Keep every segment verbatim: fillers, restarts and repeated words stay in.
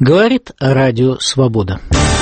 Говорит Радио Свобода.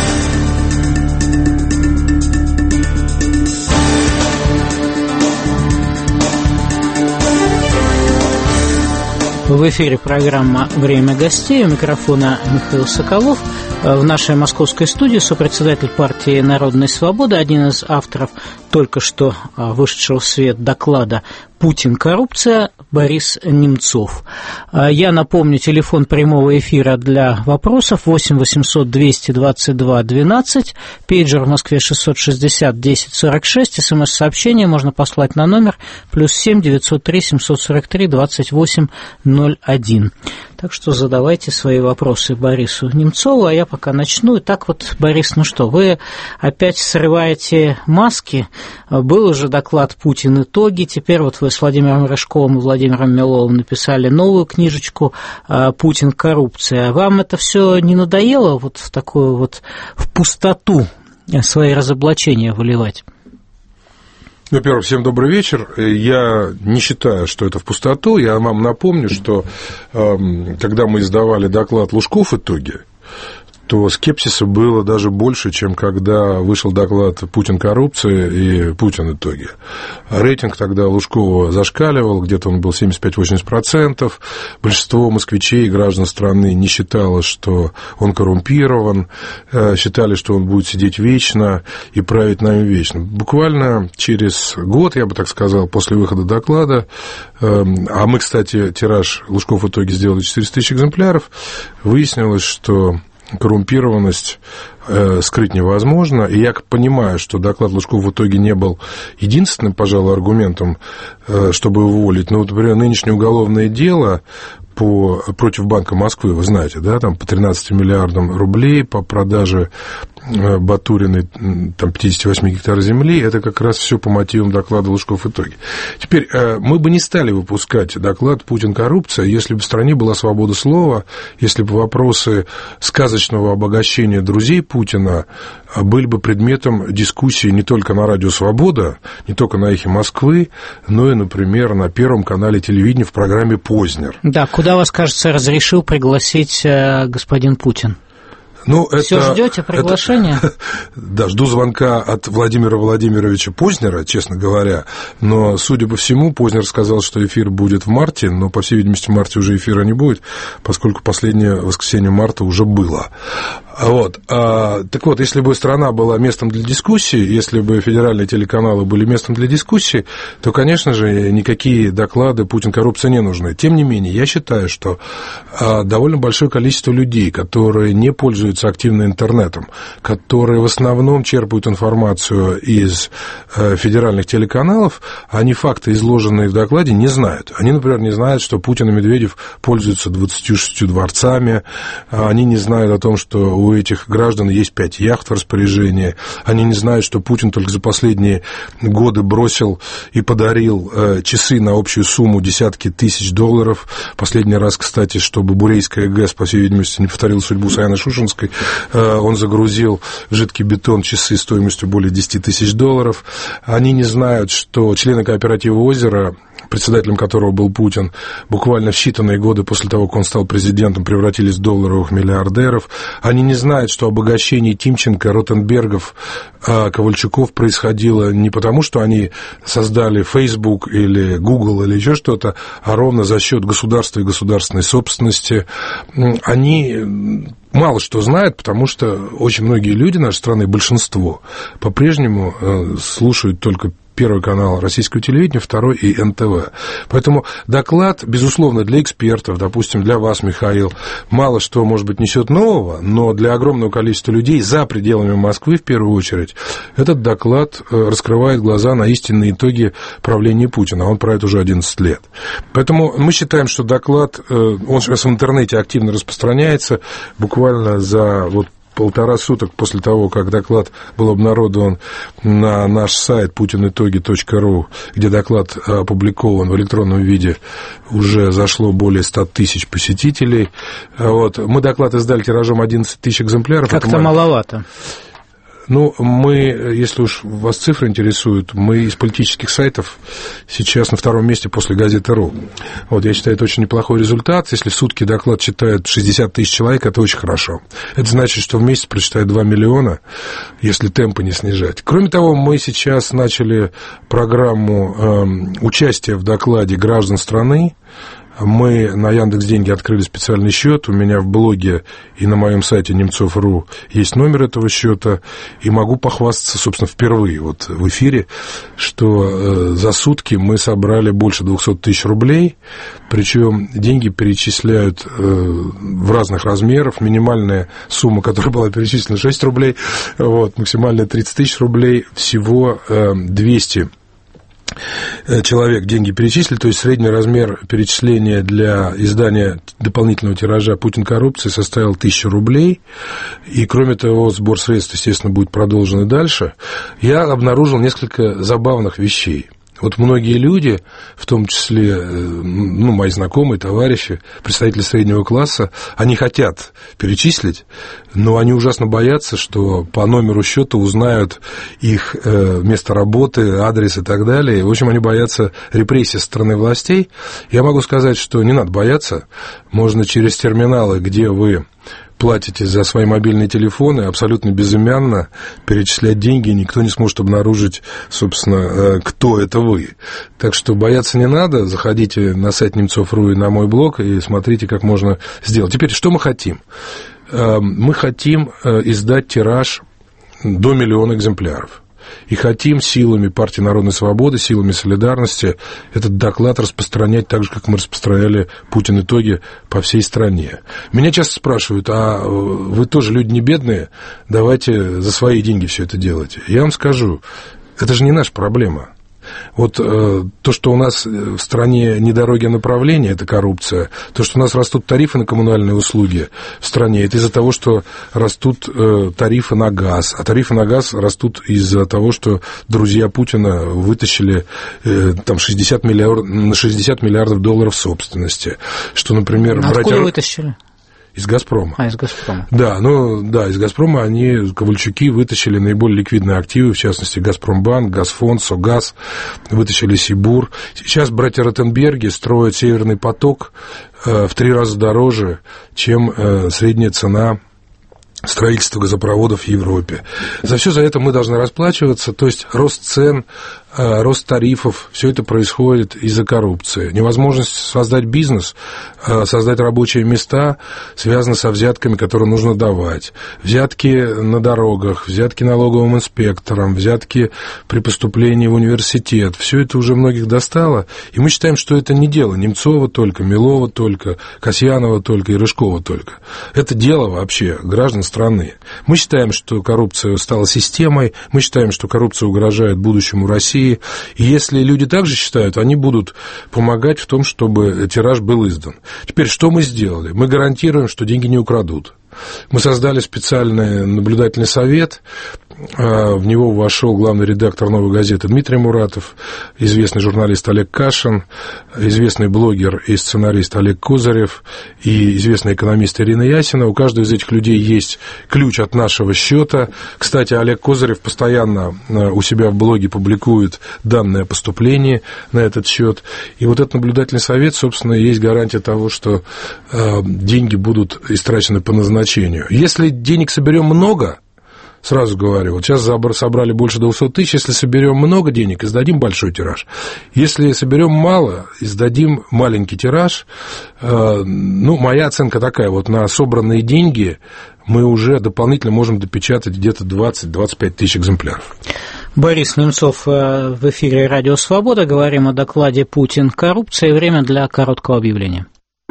В эфире программа «Время гостей». У микрофона Михаил Соколов. В нашей московской студии сопредседатель партии «Народная свобода», один из авторов только что вышедшего в свет доклада «Путин. Коррупция» Борис Немцов. Я напомню, телефон прямого эфира для вопросов восемь восемьсот двести двадцать два двенадцать, пейджер в Москве шестьсот шестьдесят десять сорок шесть, смс-сообщение можно послать на номер плюс семь девятьсот три семьсот сорок три двадцать восемь ноль один. Так что задавайте свои вопросы Борису Немцову, а я пока начну. Итак, вот, Борис, ну что, вы опять срываете маски. Был уже доклад «Путин. Итоги». Теперь вот вы с Владимиром Рыжковым и Владимиром Миловым написали новую книжечку «Путин. Коррупция». Вам это все не надоело вот в такую вот в пустоту свои разоблачения выливать? Во-первых, всем добрый вечер. Я не считаю, что это в пустоту. Я вам напомню, что э, когда мы издавали доклад «Лужков. Итоги», то скепсиса было даже больше, чем когда вышел доклад «Путин. Коррупция» и «Путин. Итоги». Рейтинг тогда Лужкова зашкаливал, где-то он был семьдесят пять - восемьдесят процентов. Большинство москвичей и граждан страны не считало, что он коррумпирован, считали, что он будет сидеть вечно и править нами вечно. Буквально через год, я бы так сказал, после выхода доклада, а мы, кстати, тираж «Лужков. Итоги» сделали четыреста тысяч экземпляров, выяснилось, что коррумпированность э, скрыть невозможно, и я понимаю, что доклад Лужкова в итоге не был единственным, пожалуй, аргументом, э, чтобы уволить, но, вот, например, нынешнее уголовное дело по, против Банка Москвы, вы знаете, да, там по тринадцати миллиардам рублей, по продаже Батуриной там, пятьдесят восемь гектаров земли, это как раз все по мотивам доклада Лужков «Итоги». Теперь, мы бы не стали выпускать доклад «Путин. Коррупция», если бы в стране была свобода слова, если бы вопросы сказочного обогащения друзей Путина были бы предметом дискуссии не только на радио «Свобода», не только на «Эхе Москвы», но и, например, на Первом канале телевидения в программе «Познер». Да, куда вас, кажется, разрешил пригласить господин Путин? Ну, Все это, ждете приглашения? Это, да, жду звонка от Владимира Владимировича Познера, честно говоря, но, судя по всему, Познер сказал, что эфир будет в марте, но, по всей видимости, в марте уже эфира не будет, поскольку последнее воскресенье марта уже было. Вот. А, так вот, если бы страна была местом для дискуссии, если бы федеральные телеканалы были местом для дискуссии, то, конечно же, никакие доклады «Путин. Коррупция» не нужны. Тем не менее, я считаю, что а, довольно большое количество людей, которые не пользуются активно интернетом, которые в основном черпают информацию из а, федеральных телеканалов, они факты, изложенные в докладе, не знают. Они, например, не знают, что Путин и Медведев пользуются двадцатью шестью дворцами, они не знают о том, что у этих граждан есть пять яхт в распоряжении. Они не знают, что Путин только за последние годы бросил и подарил часы на общую сумму десятки тысяч долларов. Последний раз, кстати, чтобы Бурейская ГЭС, по всей видимости, не повторила судьбу Саяны Шушенской, он загрузил в жидкий бетон часы стоимостью более десяти тысяч долларов. Они не знают, что члены кооператива «Озеро», председателем которого был Путин, буквально в считанные годы после того, как он стал президентом, превратились в долларовых миллиардеров. Они не знают, что обогащение Тимченко, Ротенбергов, Ковальчуков происходило не потому, что они создали Facebook или Google или еще что-то, а ровно за счет государства и государственной собственности. Они мало что знают, потому что очень многие люди нашей страны, большинство, по-прежнему слушают только Первый канал российского телевидения, второй и эн тэ вэ. Поэтому доклад, безусловно, для экспертов, допустим, для вас, Михаил, мало что, может быть, несет нового, но для огромного количества людей за пределами Москвы, в первую очередь, этот доклад раскрывает глаза на истинные итоги правления Путина. Он правит уже одиннадцать лет. Поэтому мы считаем, что доклад, он сейчас в интернете активно распространяется, буквально за вот полтора суток после того, как доклад был обнародован на наш сайт путин итоги точка ру, где доклад опубликован в электронном виде, уже зашло более ста тысяч посетителей. Вот. Мы доклад издали тиражом одиннадцать тысяч экземпляров. Как-то маловато. Ну, мы, если уж вас цифры интересуют, мы из политических сайтов сейчас на втором месте после газеты «Ру». Вот, я считаю, это очень неплохой результат. Если в сутки доклад читают шестьдесят тысяч человек, это очень хорошо. Это значит, что в месяц прочитают два миллиона, если темпы не снижать. Кроме того, мы сейчас начали программу э, участия в докладе граждан страны. Мы на Яндекс.Деньги открыли специальный счет. У меня в блоге и на моем сайте немцов точка ру есть номер этого счета. И могу похвастаться, собственно, впервые вот в эфире, что за сутки мы собрали больше двести тысяч рублей. Причем деньги перечисляют в разных размерах. Минимальная сумма, которая была перечислена, шесть рублей. Вот, максимальная тридцать тысяч рублей. Всего двести человек деньги перечислили, то есть средний размер перечисления для издания дополнительного тиража «Путин коррупции» составил тысячу рублей, и, кроме того, сбор средств, естественно, будет продолжен и дальше. Я обнаружил несколько забавных вещей. Вот многие люди, в том числе, ну, мои знакомые, товарищи, представители среднего класса, они хотят перечислить, но они ужасно боятся, что по номеру счета узнают их место работы, адрес и так далее. В общем, они боятся репрессий со стороны властей. Я могу сказать, что не надо бояться. Можно через терминалы, где вы платите за свои мобильные телефоны, абсолютно безымянно перечислять деньги, и никто не сможет обнаружить, собственно, кто это вы. Так что бояться не надо, заходите на сайт немцов точка ру и на мой блог и смотрите, как можно сделать. Теперь, что мы хотим? Мы хотим издать тираж до миллиона экземпляров. И хотим силами партии Народной Свободы, силами солидарности этот доклад распространять так же, как мы распространяли «Путин. Итоги» по всей стране. Меня часто спрашивают, а вы тоже люди не бедные, давайте за свои деньги все это делайте. Я вам скажу, это же не наша проблема. Вот э, то, что у нас в стране не дороги, а направления, это коррупция. То, что у нас растут тарифы на коммунальные услуги в стране, это из-за того, что растут э, тарифы на газ. А тарифы на газ растут из-за того, что друзья Путина вытащили э, там шестьдесят миллиардов, на шестьдесят миллиардов долларов собственности. Что, например... Откуда братья... вытащили? Из «Газпрома». А, из «Газпрома». Да, ну, да, из «Газпрома» они, Ковальчуки, вытащили наиболее ликвидные активы, в частности, «Газпромбанк», «Газфонд», «Согаз», вытащили «Сибур». Сейчас братья Ротенберги строят «Северный поток» э, в три раза дороже, чем э, средняя цена строительства газопроводов в Европе. За все за это мы должны расплачиваться, то есть рост цен, рост тарифов, все это происходит из-за коррупции. Невозможность создать бизнес, создать рабочие места связана со взятками, которые нужно давать. Взятки на дорогах, взятки налоговым инспекторам, взятки при поступлении в университет. Все это уже многих достало, и мы считаем, что это не дело Немцова только, Милова только, Касьянова только и Рыжкова только. Это дело вообще граждан страны. Мы считаем, что коррупция стала системой, мы считаем, что коррупция угрожает будущему России, и если люди также считают, они будут помогать в том, чтобы тираж был издан. Теперь, что мы сделали? Мы гарантируем, что деньги не украдут. Мы создали специальный наблюдательный совет, в него вошел главный редактор «Новой газеты» Дмитрий Муратов, известный журналист Олег Кашин, известный блогер и сценарист Олег Козырев и известный экономист Ирина Ясина. У каждого из этих людей есть ключ от нашего счета. Кстати, Олег Козырев постоянно у себя в блоге публикует данные о поступлении на этот счет. И вот этот наблюдательный совет, собственно, есть гарантия того, что деньги будут истрачены по назначению. Если денег соберем много, сразу говорю, вот сейчас собрали больше двухсот тысяч, если соберем много денег, издадим большой тираж. Если соберем мало, издадим маленький тираж. Ну, моя оценка такая, вот на собранные деньги мы уже дополнительно можем допечатать где-то двадцать-двадцать пять тысяч экземпляров. Борис Немцов в эфире «Радио Свобода». Говорим о докладе «Путин. Коррупция». Время для короткого объявления.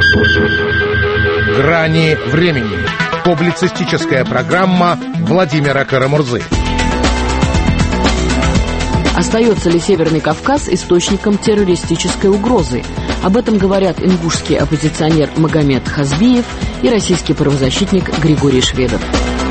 «Грани времени». Публицистическая программа Владимира Карамурзы. Остается ли Северный Кавказ источником террористической угрозы? Об этом говорят ингушский оппозиционер Магомед Хазбиев и российский правозащитник Григорий Шведов.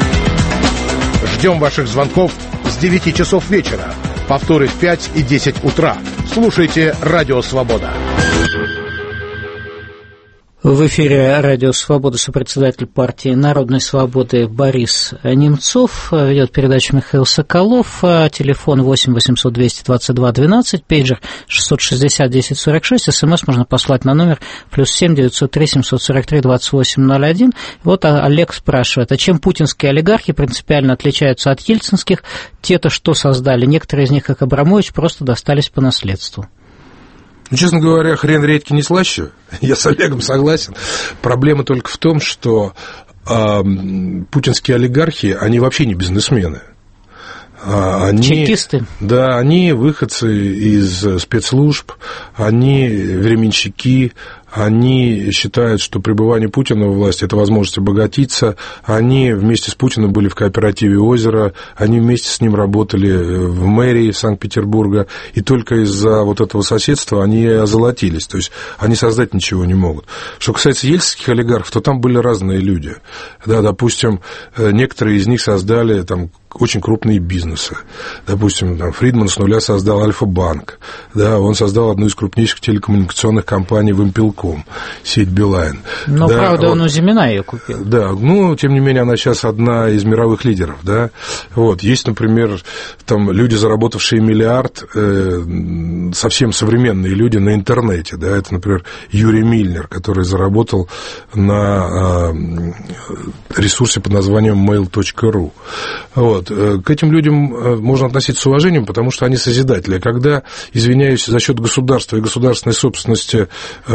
Ждем ваших звонков с девяти часов вечера. Повторы в пять и десять утра. Слушайте «Радио Свобода». В эфире «Радио Свобода», сопредседатель партии «Народной свободы» Борис Немцов. Ведет передачу Михаил Соколов. Телефон восемь восемьсот двести двадцать два двенадцать, пейджер шестьсот шестьдесят десять сорок шесть. СМС можно послать на номер плюс семь девятьсот три семьсот сорок три двадцать восемь ноль один. Вот Олег спрашивает, а чем путинские олигархи принципиально отличаются от ельцинских? Те-то что создали? Некоторые из них, как Абрамович, просто достались по наследству. Ну, честно говоря, хрен редьки не слаще. Я с Олегом согласен. Проблема только в том, что э, путинские олигархи, они вообще не бизнесмены. Они, чекисты? Да, они выходцы из спецслужб, они временщики, они считают, что пребывание Путина у власти – это возможность обогатиться. Они вместе с Путиным были в кооперативе «Озеро», они вместе с ним работали в мэрии Санкт-Петербурга, и только из-за вот этого соседства они озолотились, то есть они создать ничего не могут. Что касается ельцинских олигархов, то там были разные люди. Да, допустим, некоторые из них создали там очень крупные бизнесы. Допустим, там, Фридман с нуля создал Альфа-банк, да, он создал одну из крупнейших телекоммуникационных компаний Вимпелком, сеть Билайн. Но, да, правда, он, он у Зимина ее купил. Да, ну, тем не менее, она сейчас одна из мировых лидеров, да. Вот, есть, например, там люди, заработавшие миллиард, э, совсем современные люди на интернете, да, это, например, Юрий Мильнер, который заработал на э, ресурсе под названием мейл точка ру. Вот. К этим людям можно относиться с уважением, потому что они созидатели. Когда, извиняюсь, за счет государства и государственной собственности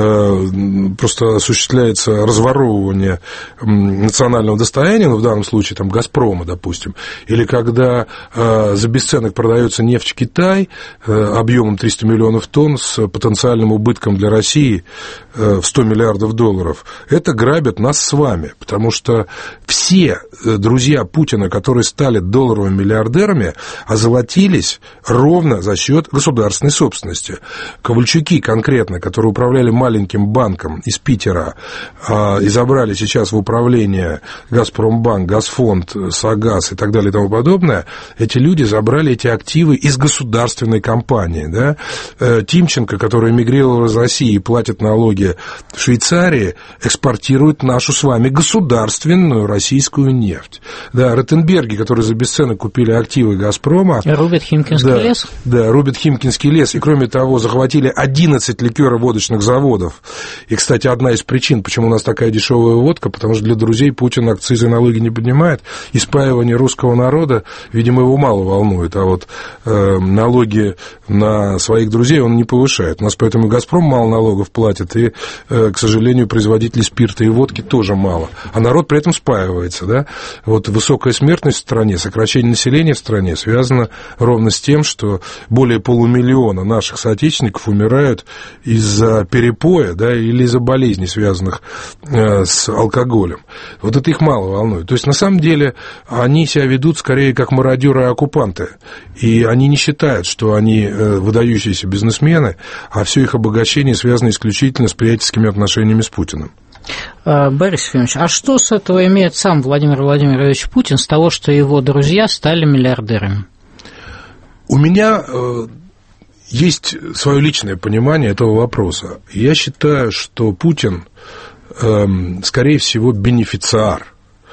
просто осуществляется разворовывание национального достояния, ну, в данном случае там, «Газпрома», допустим, или когда за бесценок продается нефть в Китай объемом триста миллионов тонн с потенциальным убытком для России в сто миллиардов долларов, это грабят нас с вами, потому что все друзья Путина, которые стали долларовыми миллиардерами, озолотились ровно за счет государственной собственности. Ковальчуки конкретно, которые управляли маленьким банком из Питера и забрали сейчас в управление Газпромбанк, Газфонд, Согаз и так далее и тому подобное, эти люди забрали эти активы из государственной компании. Да? Тимченко, который эмигрировал из России и платит налоги в Швейцарии, экспортирует нашу с вами государственную российскую нефть. Да, Ротенберги, которые за бесценок купили активы «Газпрома». Рубят Химкинский да, лес. Да, рубят Химкинский лес. И, кроме того, захватили одиннадцать ликероводочных заводов. И, кстати, одна из причин, почему у нас такая дешевая водка, потому что для друзей Путин акцизы и налоги не поднимает. И спаивание русского народа, видимо, его мало волнует. А вот э, налоги на своих друзей он не повышает. У нас поэтому и «Газпром» мало налогов платит, и, э, к сожалению, производителей спирта и водки тоже мало. А народ при этом спаивается. Да? Вот высокая смертность в стране, сокращение населения в стране связано ровно с тем, что более полумиллиона наших соотечественников умирают из-за перепоя, да, или из-за болезней, связанных э, с алкоголем. Вот это их мало волнует. То есть, на самом деле, они себя ведут скорее как мародеры и оккупанты. И они не считают, что они э, выдающиеся бизнесмены, а все их обогащение связано исключительно с приятельскими отношениями с Путиным. Борис Ефимович, а что с этого имеет сам Владимир Владимирович Путин, с того, что его друзья стали миллиардерами? У меня э, есть свое личное понимание этого вопроса. Я считаю, что Путин, э, скорее всего, бенефициар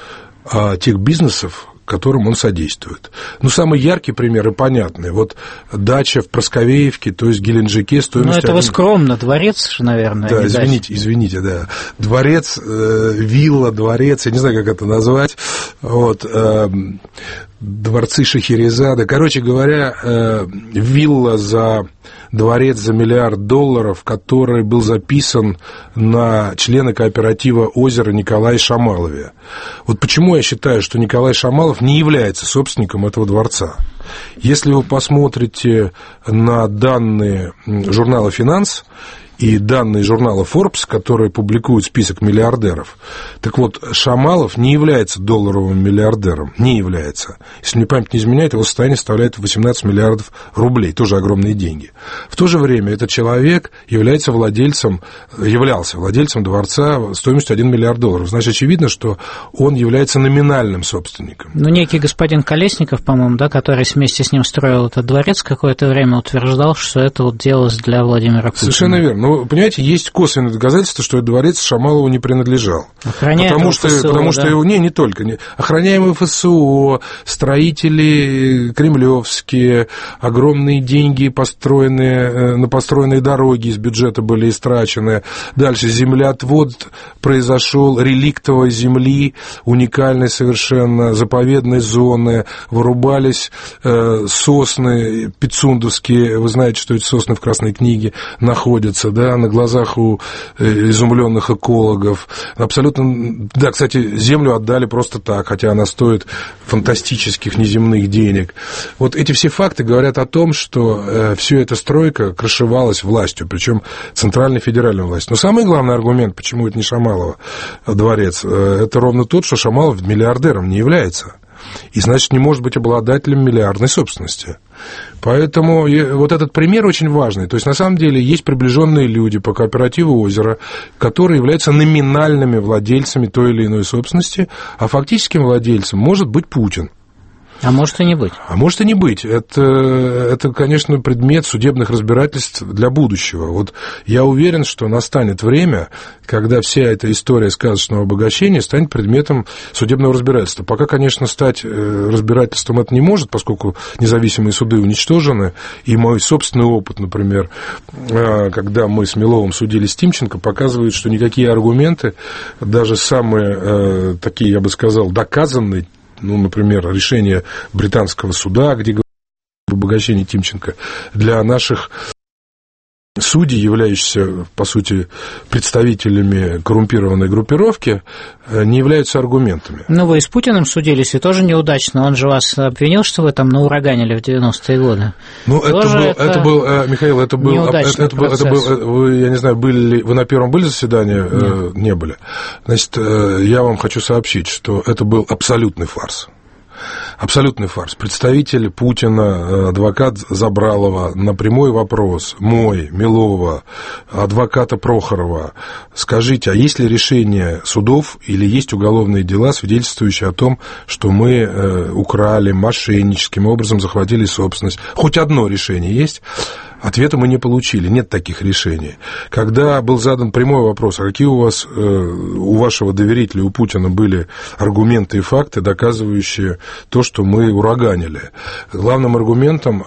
э, тех бизнесов, которым он содействует. Ну, самый яркий пример и понятный. Вот дача в Просковеевке, то есть Геленджике, стоимость... Ну, это вы скромно, дворец же, наверное. Да, извините, извините, да. Дворец, э, вилла, дворец, я не знаю, как это назвать. Вот, э, дворцы Шахерезада. Короче говоря, э, вилла за... дворец за миллиард долларов, который был записан на члена кооператива «Озеро» Николая Шамалове. Вот почему я считаю, что Николай Шамалов не является собственником этого дворца. Если вы посмотрите на данные журнала «Финанс», и данные журнала Forbes, которые публикуют список миллиардеров. Так вот, Шамалов не является долларовым миллиардером, не является. Если мне память не изменяет, его состояние составляет восемнадцать миллиардов рублей, тоже огромные деньги. В то же время этот человек является владельцем, являлся владельцем дворца стоимостью один миллиард долларов. Значит, очевидно, что он является номинальным собственником. Ну, некий господин Колесников, по-моему, да, который вместе с ним строил этот дворец, какое-то время утверждал, что это вот делалось для Владимира Путина. Совершенно верно. Но, понимаете, есть косвенные доказательства, что этот дворец Шамалову не принадлежал. Охраняемый потому что, ФСО, потому да? что его... Не, не только. Не, охраняемые ФСО, строители кремлевские, огромные деньги, построенные, на построенные дороги из бюджета были истрачены. Дальше землеотвод произошел реликтовой земли, уникальной совершенно, заповедной зоны, вырубались э, сосны пицундовские, вы знаете, что эти сосны в Красной книге находятся, да, на глазах у изумленных экологов. Абсолютно, да, кстати, землю отдали просто так, хотя она стоит фантастических неземных денег. Вот эти все факты говорят о том, что э, все эта стройка крышевалась властью, причем центральной федеральной властью. Но самый главный аргумент, почему это не Шамалова дворец, э, это ровно тот, что Шамалов миллиардером не является. И, значит, не может быть обладателем миллиардной собственности. Поэтому вот этот пример очень важный. То есть, на самом деле, есть приближенные люди по кооперативу «Озеро», которые являются номинальными владельцами той или иной собственности, а фактическим владельцем может быть Путин. А может и не быть. А может и не быть. Это, это, конечно, предмет судебных разбирательств для будущего. Вот я уверен, что настанет время, когда вся эта история сказочного обогащения станет предметом судебного разбирательства. Пока, конечно, стать разбирательством это не может, поскольку независимые суды уничтожены, и мой собственный опыт, например, когда мы с Миловым судили с Тимченко, показывает, что никакие аргументы, даже самые такие, я бы сказал, доказанные, ну, например, решение британского суда, где говорят об обогащении Тимченко, для наших судей, являющихся, по сути, представителями коррумпированной группировки, не являются аргументами. Ну, вы и с Путиным судились, и тоже неудачно. Он же вас обвинил, что вы там наураганили в девяностые годы. Ну, это был, это, это был, Михаил, это был, это, это, был, это был, вы, я не знаю, были ли, вы на первом были заседании? Нет. Не были. Значит, я вам хочу сообщить, что это был абсолютный фарс. Абсолютный фарс. Представитель Путина, адвокат Забралова, на прямой вопрос мой, Милова, адвоката Прохорова: скажите, а есть ли решение судов или есть уголовные дела, свидетельствующие о том, что мы украли, мошенническим образом захватили собственность? Хоть одно решение есть? Ответа мы не получили, нет таких решений. Когда был задан прямой вопрос, а какие у вас, у вашего доверителя, у Путина были аргументы и факты, доказывающие то, что мы ураганили? Главным аргументом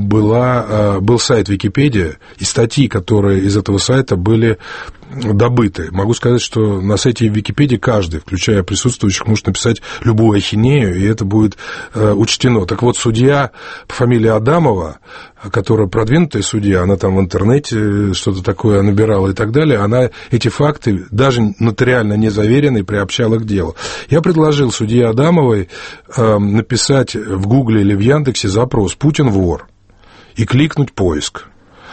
была, был сайт Википедия и статьи, которые из этого сайта были добыты. Могу сказать, что на сайте Википедии каждый, включая присутствующих, может написать любую ахинею, и это будет э, учтено. Так вот, судья по фамилии Адамова, которая продвинутая судья, она там в интернете что-то такое набирала и так далее, она эти факты, даже нотариально не заверенные, приобщала к делу. Я предложил судье Адамовой э, написать в Гугле или в Яндексе запрос «Путин вор» и кликнуть «Поиск».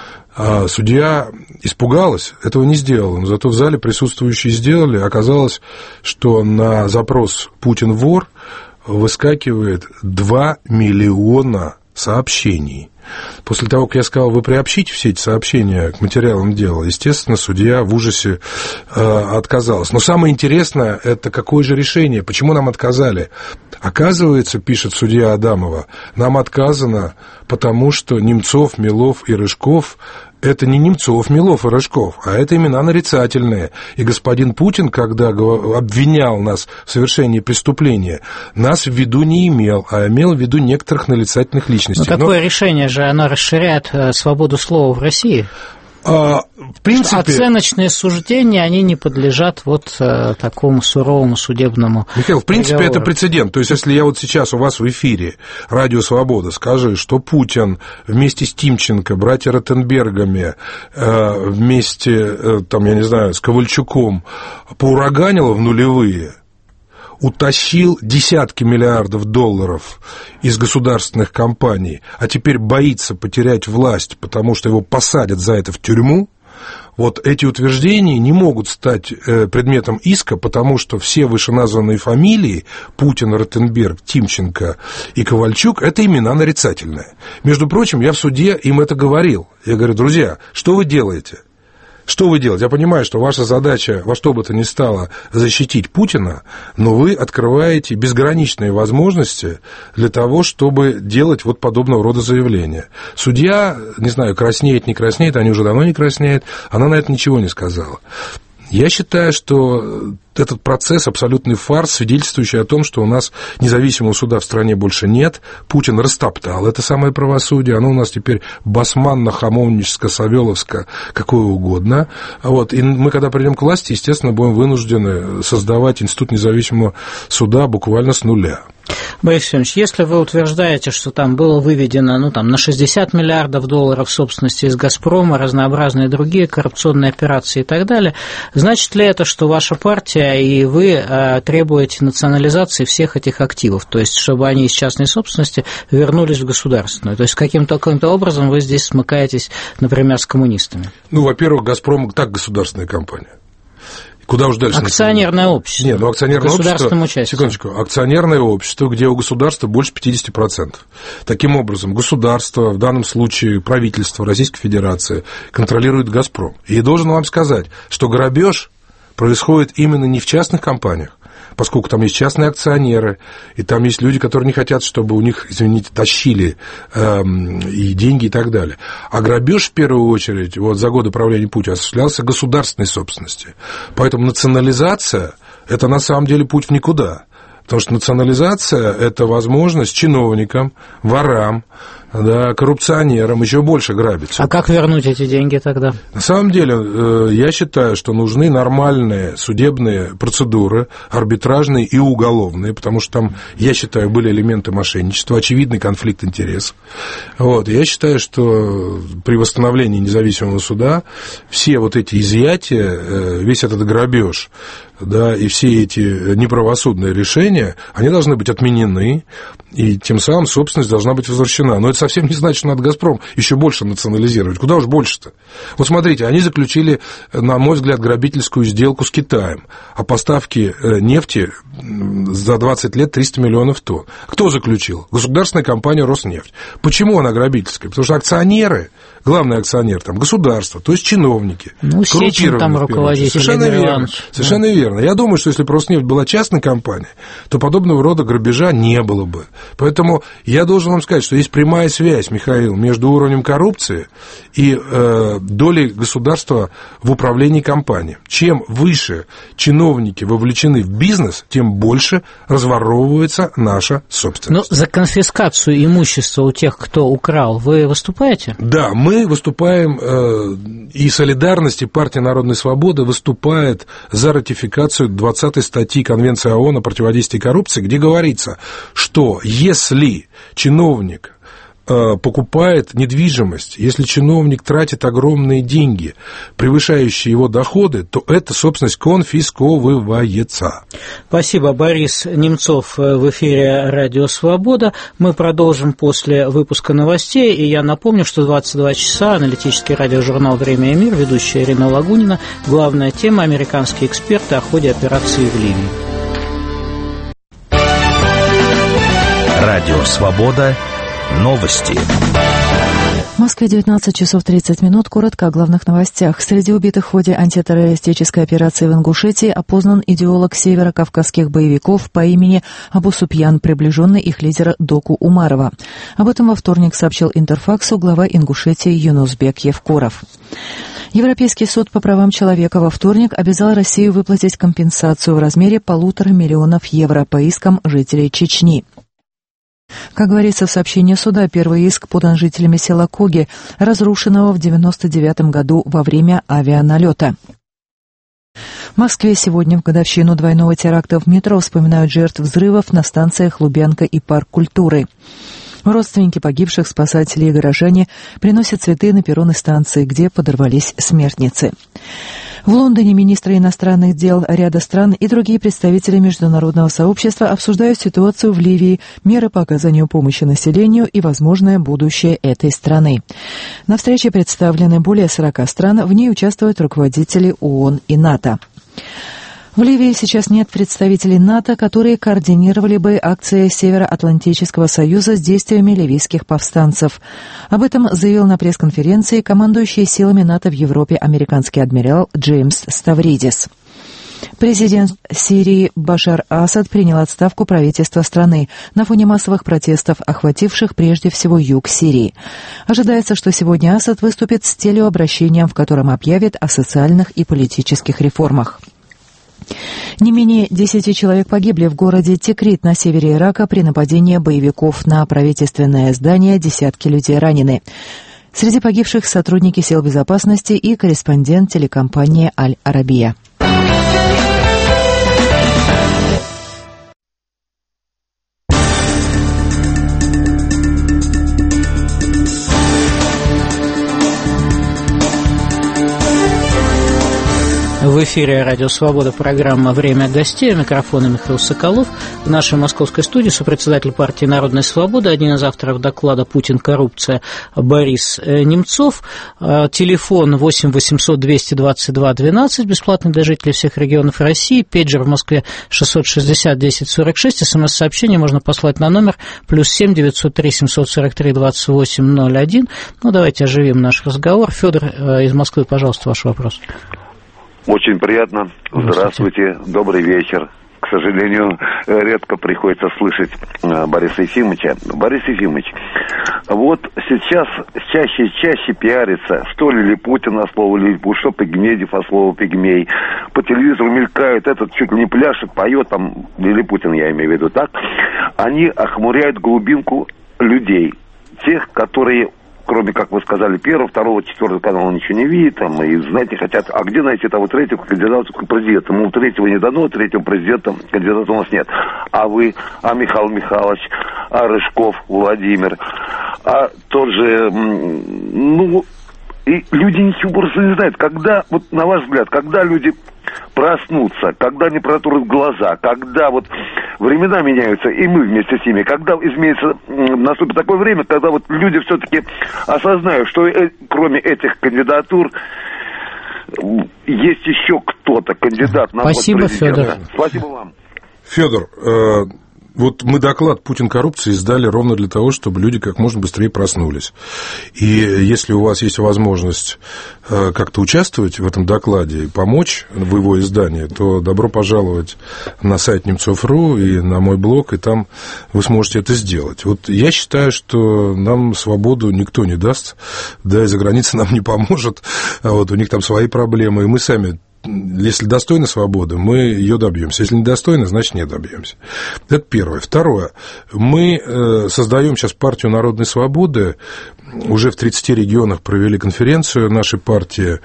А судья испугалась, этого не сделала, но зато в зале присутствующие сделали. Оказалось, что на запрос «Путин вор» выскакивает два миллиона сообщений. После того, как я сказал, вы приобщите все эти сообщения к материалам дела, естественно, судья в ужасе э, отказалась. Но самое интересное, это какое же решение, почему нам отказали? Оказывается, пишет судья Адамова, нам отказано, потому что Немцов, Милов и Рыжков — это не Немцов, Милов и Рыжков, а это имена нарицательные. И господин Путин, когда обвинял нас в совершении преступления, нас в виду не имел, а имел в виду некоторых нарицательных личностей. Но такое Но... решение же, оно расширяет свободу слова в России. А, в принципе... Оценочные суждения, они не подлежат вот а, такому суровому судебному Михаил, в принципе, приговору. Это прецедент. То есть, если я вот сейчас у вас в эфире «Радио Свобода» скажу, что Путин вместе с Тимченко, братья Ротенбергами, вместе, там, я не знаю, с Ковальчуком поураганил в нулевые, утащил десятки миллиардов долларов из государственных компаний, а теперь боится потерять власть, потому что его посадят за это в тюрьму, вот эти утверждения не могут стать предметом иска, потому что все вышеназванные фамилии Путин, Ротенберг, Тимченко и Ковальчук – это имена нарицательные. Между прочим, я в суде им это говорил. Я говорю: друзья, что вы делаете? Что вы делаете? Я понимаю, что ваша задача во что бы то ни стало защитить Путина, но вы открываете безграничные возможности для того, чтобы делать вот подобного рода заявления. Судья, не знаю, краснеет, не краснеет, они уже давно не краснеют, она на это ничего не сказала. Я считаю, что этот процесс абсолютный фарс, свидетельствующий о том, что у нас независимого суда в стране больше нет. Путин растоптал это самое правосудие, оно у нас теперь басманно-хамовническо-савеловско, какое угодно. Вот. И мы, когда придем к власти, естественно, будем вынуждены создавать институт независимого суда буквально с нуля. Борис Ефимович, если вы утверждаете, что там было выведено ну, там, на шестьдесят миллиардов долларов собственности из «Газпрома», разнообразные другие коррупционные операции и так далее, значит ли это, что ваша партия и вы а, требуете национализации всех этих активов, то есть чтобы они из частной собственности вернулись в государственную? То есть каким-то, каким-то образом вы здесь смыкаетесь, например, с коммунистами? Ну, во-первых, «Газпром» так государственная компания. Куда уж дальше? Акционерное общество. Нет, ну акционерное общество, секундочку, акционерное общество, где у государства больше пятьдесят процентов. Таким образом, государство, в данном случае правительство Российской Федерации, контролирует «Газпром». И должен вам сказать, что грабеж происходит именно не в частных компаниях, поскольку там есть частные акционеры, и там есть люди, которые не хотят, чтобы у них, извините, тащили э, и деньги и так далее. А грабеж, в первую очередь, вот за годы правления Путина осуществлялся государственной собственности. Поэтому национализация – это на самом деле путь в никуда. Потому что национализация – это возможность чиновникам, ворам, да, коррупционерам еще больше грабить. А как вернуть эти деньги тогда? На самом деле, я считаю, что нужны нормальные судебные процедуры, арбитражные и уголовные, потому что там, я считаю, были элементы мошенничества, очевидный конфликт интересов. Вот. Я считаю, что при восстановлении независимого суда все вот эти изъятия, весь этот грабеж, да, и все эти неправосудные решения, они должны быть отменены, и тем самым собственность должна быть возвращена. Но это совсем не значит, что надо «Газпром» еще больше национализировать. Куда уж больше-то? Вот смотрите, они заключили, на мой взгляд, грабительскую сделку с Китаем о поставке нефти за двадцать лет триста миллионов тонн. Кто заключил? Государственная компания «Роснефть». Почему она грабительская? Потому что акционеры, главный акционер, там, государство, то есть чиновники. Ну, Сечин там руководитель. Совершенно верно. Совершенно да. верно. Я думаю, что если бы «Роснефть» была частной компанией, то подобного рода грабежа не было бы. Поэтому я должен вам сказать, что есть прямая связь, Михаил, между уровнем коррупции и э, долей государства в управлении компанией. Чем выше чиновники вовлечены в бизнес, тем больше разворовывается наша собственность. Ну, за конфискацию имущества у тех, кто украл, вы выступаете? Да, мы выступаем, э, и «Солидарность», и партия Народной Свободы выступает за ратификацию двадцатой статьи Конвенции ООН о противодействии коррупции, где говорится, что если чиновник покупает недвижимость, если чиновник тратит огромные деньги, превышающие его доходы, то эта собственность конфисковывается. Спасибо. Борис Немцов в эфире «Радио Свобода». Мы продолжим после выпуска новостей. И я напомню, что двадцать два часа аналитический радиожурнал «Время и мир», ведущая Ирина Лагунина. Главная тема – американские эксперты о ходе операции в Ливии. «Радио Свобода». Новости. В Москве девятнадцать часов тридцать минут. Коротко о главных новостях. Среди убитых в ходе антитеррористической операции в Ингушетии опознан идеолог северокавказских боевиков по имени Абу Супьян, приближенный их лидера Доку Умарова. Об этом во вторник сообщил Интерфаксу глава Ингушетии Юнусбек Евкоров. Европейский суд по правам человека во вторник обязал Россию выплатить компенсацию в размере полутора миллионов евро по искам жителей Чечни. Как говорится в сообщении суда, первый иск подан жителями села Коги, разрушенного в девяносто девятом году во время авианалета. В Москве сегодня в годовщину двойного теракта в метро вспоминают жертв взрывов на станциях Лубянка и Парк культуры. Родственники погибших, спасатели и горожане приносят цветы на перроны станции, где подорвались смертницы. В Лондоне министры иностранных дел ряда стран и другие представители международного сообщества обсуждают ситуацию в Ливии, меры по оказанию помощи населению и возможное будущее этой страны. На встрече представлены более сорока стран, в ней участвуют руководители ООН и НАТО. В В Ливии сейчас нет представителей НАТО, которые координировали бы акции Североатлантического союза с действиями ливийских повстанцев. Об этом заявил на пресс-конференции командующий силами НАТО в Европе американский адмирал Джеймс Ставридис. Президент Сирии Башар Асад принял отставку правительства страны на фоне массовых протестов, охвативших прежде всего юг Сирии. Ожидается, что сегодня Асад выступит с телеобращением, в котором объявит о социальных и политических реформах. Не менее десяти человек погибли в городе Тикрит на севере Ирака при нападении боевиков на правительственное здание, десятки людей ранены. Среди погибших сотрудники сил безопасности и корреспондент телекомпании «Аль-Арабия». В эфире «Радио Свобода», программа «Время гостей», у микрофона Михаил Соколов. В нашей московской студии сопредседатель партии «Народная свобода», один из авторов доклада «Путин. Коррупция» Борис Немцов. Телефон восемь восемьсот двести двадцать два двенадцать, бесплатный для жителей всех регионов России. Пейджер в Москве шестьсот шестьдесят десять сорок шесть. СМС-сообщение можно послать на номер плюс семь девятьсот три семьсот сорок три двадцать восемь ноль один. Ну, давайте оживим наш разговор. Федор из Москвы, пожалуйста, ваш вопрос. Очень приятно. Здравствуйте. Добрый вечер. К сожалению, редко приходится слышать Бориса Ефимовича. Борис Ефимович, вот сейчас чаще и чаще пиарится, что ли Путин, а слово Лилипут, что Пигмедев, а слово Пигмей. По телевизору мелькает, этот чуть ли не пляшет, поет, там, Лилипутин я имею в виду, так? Они охмуряют глубинку людей, тех, которые... Кроме, как вы сказали, первого, второго, четвертого канала ничего не видит, там, и знать не хотят. А где найти того третьего кандидата к президенту? Ему третьего не дано, третьего президента кандидата у нас нет. А вы, а Михаил Михайлович, а Рыжков Владимир, а тот же, ну, и люди ничего просто не знают. Когда, вот на ваш взгляд, когда люди проснутся, когда не протрут глаза, когда вот времена меняются, и мы вместе с ними, когда изменится, наступит такое время, когда вот люди все-таки осознают, что э, кроме этих кандидатур есть еще кто-то, кандидат на Спасибо, пост президента. Федор. Спасибо вам. Федор, э, вот мы доклад «Путин. Коррупция» издали ровно для того, чтобы люди как можно быстрее проснулись. И если у вас есть возможность э, как-то участвовать в этом докладе и помочь в его издании, то добро пожаловать на сайт немцов точка ру и на мой блог, и там вы сможете это сделать. Вот я считаю, что нам свободу никто не даст, да и за границей нам не поможет, вот, у них там свои проблемы, и мы сами... Если достойна свободы, мы ее добьемся. Если недостойна, значит, не добьемся. Это первое. Второе. Мы создаем сейчас партию народной свободы. Уже в тридцати регионах провели конференцию нашей партии.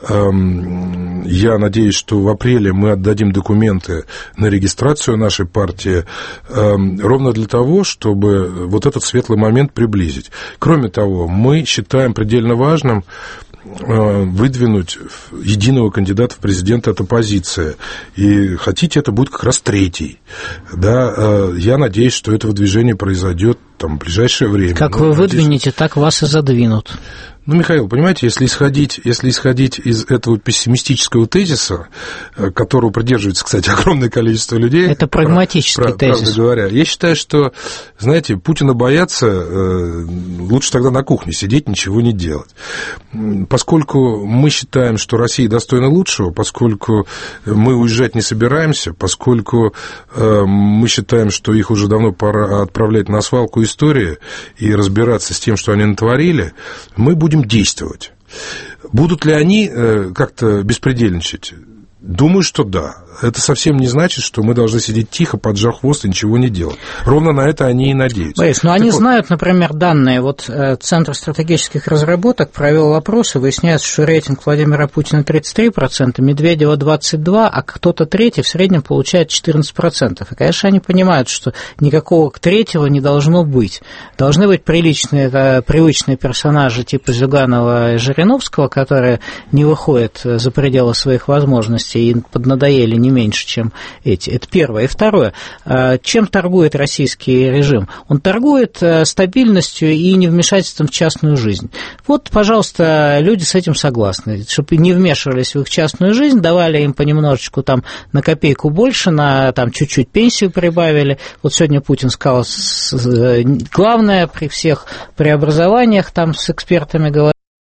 Я надеюсь, что в апреле мы отдадим документы на регистрацию нашей партии ровно для того, чтобы вот этот светлый момент приблизить. Кроме того, мы считаем предельно важным выдвинуть единого кандидата в президенты от оппозиции. И хотите, это будет как раз третий. Да, я надеюсь, что это выдвижение произойдет там, в ближайшее время. Как ну, вы выдвинете, надеюсь... так вас и задвинут. Ну, Михаил, понимаете, если исходить, если исходить из этого пессимистического тезиса, которого придерживается, кстати, огромное количество людей... Это прагматический про, тезис. Правда говоря, я считаю, что, знаете, Путина бояться, лучше тогда на кухне сидеть, ничего не делать. Поскольку мы считаем, что Россия достойна лучшего, поскольку мы уезжать не собираемся, поскольку мы считаем, что их уже давно пора отправлять на свалку истории и разбираться с тем, что они натворили, мы будем действовать. Будут ли они как-то беспредельничать? Думаю, что да. Это совсем не значит, что мы должны сидеть тихо, поджав хвост и ничего не делать. Ровно на это они и надеются. Борис, ну они вот... знают, например, данные. Вот Центр стратегических разработок провел опросы, выясняется, что рейтинг Владимира Путина тридцать три процента, Медведева двадцать два процента, а кто-то третий в среднем получает четырнадцать процентов. И, конечно, они понимают, что никакого третьего не должно быть. Должны быть приличные, привычные персонажи типа Зюганова и Жириновского, которые не выходят за пределы своих возможностей. власти и поднадоели не меньше, чем эти. Это первое. И второе. Чем торгует российский режим? Он торгует стабильностью и невмешательством в частную жизнь. Вот, пожалуйста, люди с этим согласны, чтобы не вмешивались в их частную жизнь, давали им понемножечку там на копейку больше, на там чуть-чуть пенсию прибавили. Вот сегодня Путин сказал, главное при всех преобразованиях, там с экспертами говорят,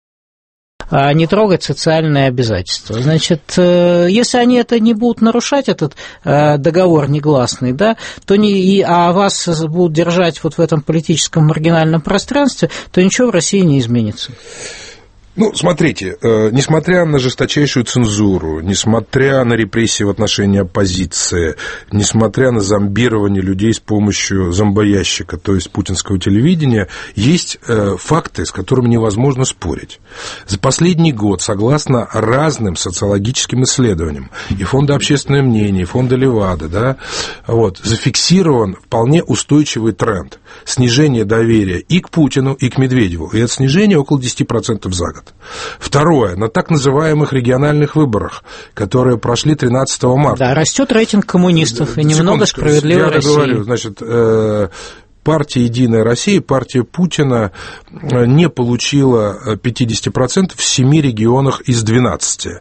не трогать социальные обязательства. Значит, если они это не будут нарушать, этот договор негласный, да, то не, и, а вас будут держать вот в этом политическом маргинальном пространстве, то ничего в России не изменится. Ну, смотрите, э, несмотря на жесточайшую цензуру, несмотря на репрессии в отношении оппозиции, несмотря на зомбирование людей с помощью зомбоящика, то есть путинского телевидения, есть э, факты, с которыми невозможно спорить. За последний год, согласно разным социологическим исследованиям, и Фонда общественное мнение, и Фонда Левада, да, вот, зафиксирован вполне устойчивый тренд снижения доверия и к Путину, и к Медведеву. И это снижение около десять процентов за год. Второе, на так называемых региональных выборах, которые прошли тринадцатого марта. Да, растет рейтинг коммунистов, и немного справедливой России. Я говорю, значит, партия «Единая Россия», партия Путина не получила пятьдесят процентов в семи регионах из двенадцати.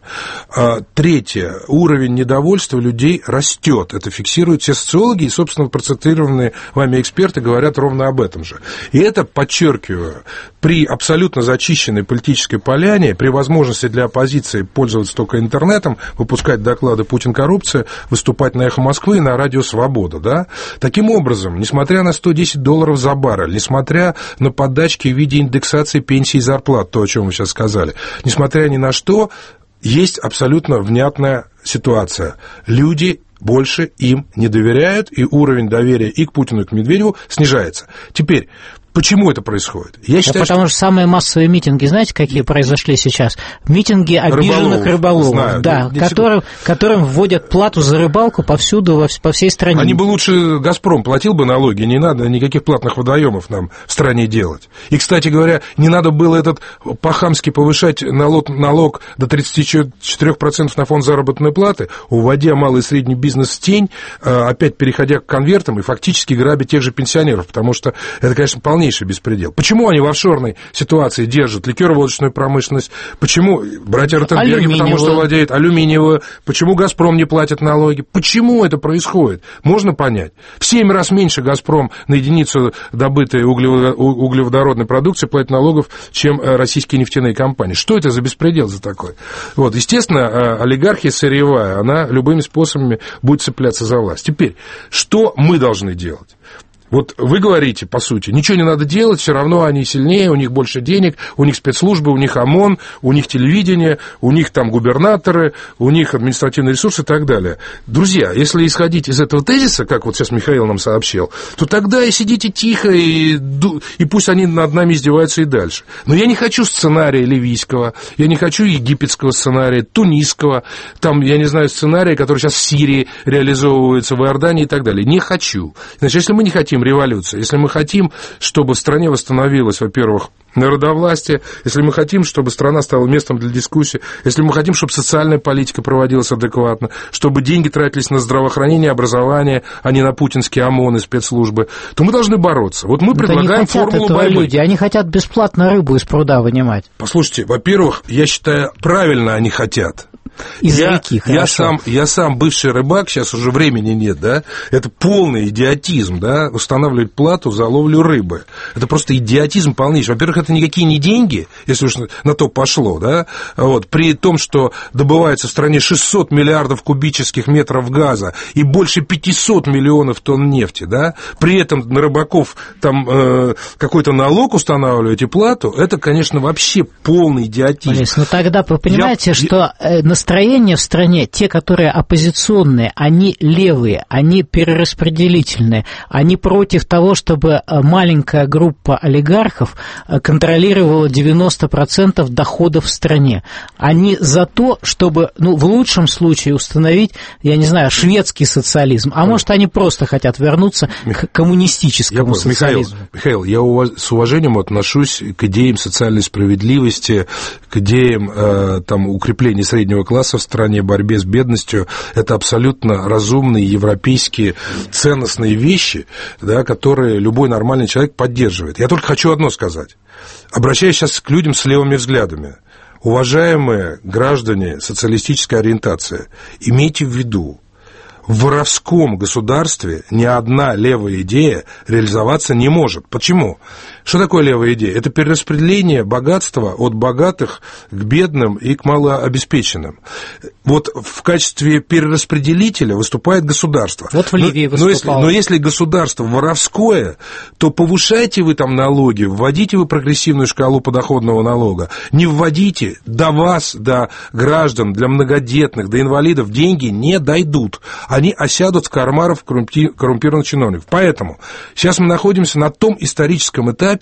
Третье. Уровень недовольства людей растет. Это фиксируют все социологи, и, собственно, процитированные вами эксперты говорят ровно об этом же. И это, подчеркиваю, при абсолютно зачищенной политической поляне, при возможности для оппозиции пользоваться только интернетом, выпускать доклады «Путин коррупция», выступать на «Эхо Москвы» и на радио «Свобода». Да? Таким образом, несмотря на сто десять долларов за баррель, несмотря на подачки в виде индексации пенсий и зарплат, то, о чем вы сейчас сказали, несмотря ни на что, есть абсолютно внятная ситуация. Люди больше им не доверяют, и уровень доверия и к Путину, и к Медведеву снижается. Теперь, почему это происходит? Я считаю, да потому что... что самые массовые митинги, знаете, какие произошли сейчас? Митинги обиженных рыболовов, рыболовов да, не, не которым, которым вводят плату за рыбалку повсюду, по всей стране. Они бы лучше «Газпром» платил бы налоги, не надо никаких платных водоемов нам в стране делать. И, кстати говоря, не надо было этот по-хамски повышать налог, налог до тридцать четыре процента на фонд заработной платы, уводя малый и средний бизнес в тень, опять переходя к конвертам и фактически грабя тех же пенсионеров, потому что это, конечно, полнейший беспредел. Почему они в офшорной ситуации держат ликероводочную промышленность? Почему братья Ротенберги, потому что владеют алюминиевую? Почему «Газпром» не платит налоги? Почему это происходит? Можно понять. В семь раз меньше «Газпром» на единицу добытой углеводородной продукции платит налогов, чем российские нефтяные компании. Что это за беспредел за такой? Вот, естественно, олигархия сырьевая, она любыми способами будет цепляться за власть. Теперь, что мы должны делать? Вот вы говорите, по сути, ничего не надо делать, все равно они сильнее, у них больше денег, у них спецслужбы, у них ОМОН, у них телевидение, у них там губернаторы, у них административные ресурсы и так далее. Друзья, если исходить из этого тезиса, как вот сейчас Михаил нам сообщил, то тогда и сидите тихо, и, и пусть они над нами издеваются и дальше. Но я не хочу сценария ливийского, я не хочу египетского сценария, тунисского, там, я не знаю, сценария, который сейчас в Сирии реализовывается, в Иордании и так далее. Не хочу. Значит, если мы не хотим революции, если мы хотим, чтобы в стране восстановилось, во-первых, народовластие, если мы хотим, чтобы страна стала местом для дискуссий, если мы хотим, чтобы социальная политика проводилась адекватно, чтобы деньги тратились на здравоохранение, образование, а не на путинские ОМОН и спецслужбы, то мы должны бороться. Вот мы предлагаем формулу борьбы. Люди. Они хотят бесплатно рыбу из пруда вынимать. Послушайте, во-первых, я считаю, правильно они хотят. Из я, реки, я, сам, я сам бывший рыбак, сейчас уже времени нет, да, это полный идиотизм, да, устанавливать плату за ловлю рыбы. Это просто идиотизм полнейший. Во-первых, это никакие не деньги, если уж на то пошло, да, вот, при том, что добывается в стране шестьсот миллиардов кубических метров газа и больше пятьсот миллионов тонн нефти, да, при этом на рыбаков там э, какой-то налог устанавливать и плату, это, конечно, вообще полный идиотизм. Борис, ну тогда вы понимаете, я... что настроение в стране, те, которые оппозиционные, они левые, они перераспределительные, они против того, чтобы маленькая группа олигархов контролировала девяносто процентов доходов в стране. Они за то, чтобы, ну, в лучшем случае установить, я не знаю, шведский социализм, а может, они просто хотят вернуться Мих... к коммунистическому я социализму. Михаил, Михаил, я уваж... с уважением отношусь к идеям социальной справедливости, к идеям э, там, укрепления среднего класса, класса в стране, борьбе с бедностью. Это абсолютно разумные европейские ценностные вещи, да, которые любой нормальный человек поддерживает. Я только хочу одно сказать. Обращаюсь сейчас к людям с левыми взглядами. Уважаемые граждане социалистической ориентации, имейте в виду, в воровском государстве ни одна левая идея реализоваться не может. Почему? Что такое левая идея? Это перераспределение богатства от богатых к бедным и к малообеспеченным. Вот в качестве перераспределителя выступает государство. Вот в Ливии но, выступало. Но если, но если государство воровское, то повышайте вы там налоги, вводите вы прогрессивную шкалу подоходного налога, не вводите, до вас, до граждан, для многодетных, до инвалидов деньги не дойдут. Они осядут в карманах коррумпированных чиновников. Поэтому сейчас мы находимся на том историческом этапе,